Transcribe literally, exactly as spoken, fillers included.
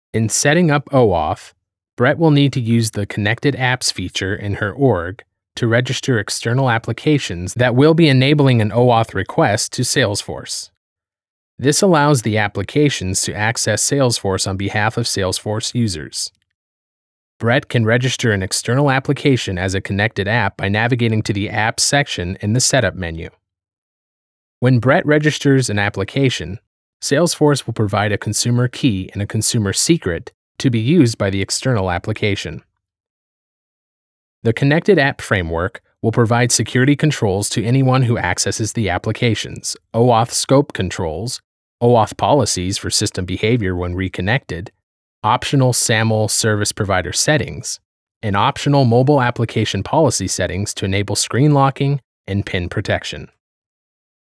In setting up OAuth, Brett will need to use the Connected Apps feature in her org to register external applications that will be enabling an OAuth request to Salesforce. This allows the applications to access Salesforce on behalf of Salesforce users. Brett can register an external application as a connected app by navigating to the Apps section in the Setup menu. When Brett registers an application, Salesforce will provide a consumer key and a consumer secret to be used by the external application. The Connected App Framework will provide security controls to anyone who accesses the applications, OAuth scope controls, OAuth policies for system behavior when reconnected, optional SAML service provider settings, and optional mobile application policy settings to enable screen locking and PIN protection.